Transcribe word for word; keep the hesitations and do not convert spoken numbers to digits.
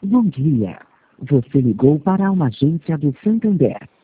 Bom dia. Você ligou para uma agência do Santander.